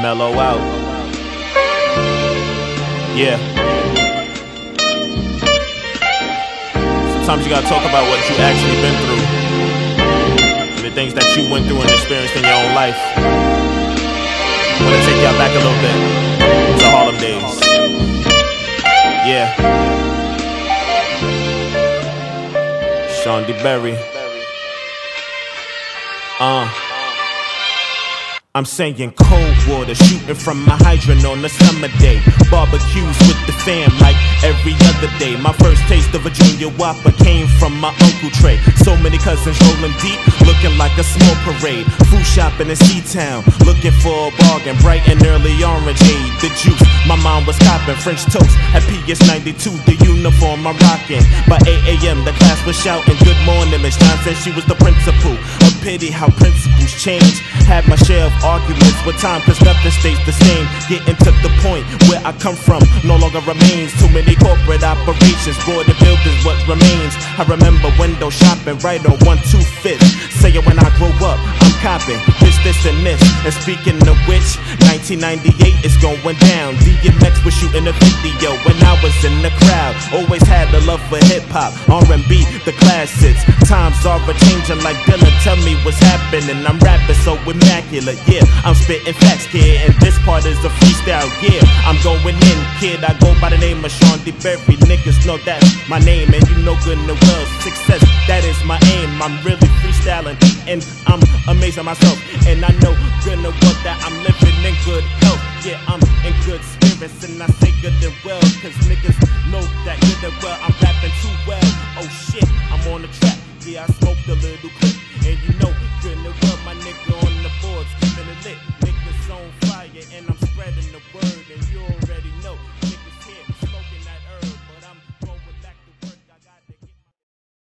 mellow out. Yeah. Sometimes you gotta talk about what you actually been through, and the things that you went through and experienced in your own life. I wanna take y'all back a little bit to Harlem days. Yeah. Sean DeBerry. I'm saying cold water, shooting from my hydrant on a summer day. Barbecues with the fam like every other day. My first taste of a junior whopper came from my Uncle Trey. So many cousins rolling deep, looking like a small parade. Food shopping in C-Town, looking for a bargain. Bright and early orangeade, the juice my mom was copping. French toast at PS 92, the uniform I'm rocking. By 8 a.m. the class was shouting, good morning. Miss John said she was the principal. A pity how principles change. Had my share of arguments with time, cause nothing stays the same. Getting to the point where I come from no longer remains. Too many corporate operations, board and buildings what remains. I remember window shopping right on 125th, saying when I grow up I'm copping this and this. And speaking of which, 1998 is going down. DMX was shooting a video when I was in the crowd. Always had a love for hip-hop, R&B, the classics. Times are a-changing like Dylan, tell me what's happening. I'm rapping so immaculate, yeah. I'm spitting facts, kid, and this part is a freestyle, yeah. I'm going in, kid, I go by the name of Sean DeBerry. Niggas know that's my name, and you know good and well success, that is my aim. I'm really freestyling, and I'm amazing myself. And I know good and well that I'm living in good health. Yeah, I'm in good spirits, and I say good and well, cause niggas know that good and well I'm rapping too well. Oh shit, I'm on the track, yeah, I smoked a little quick, and you know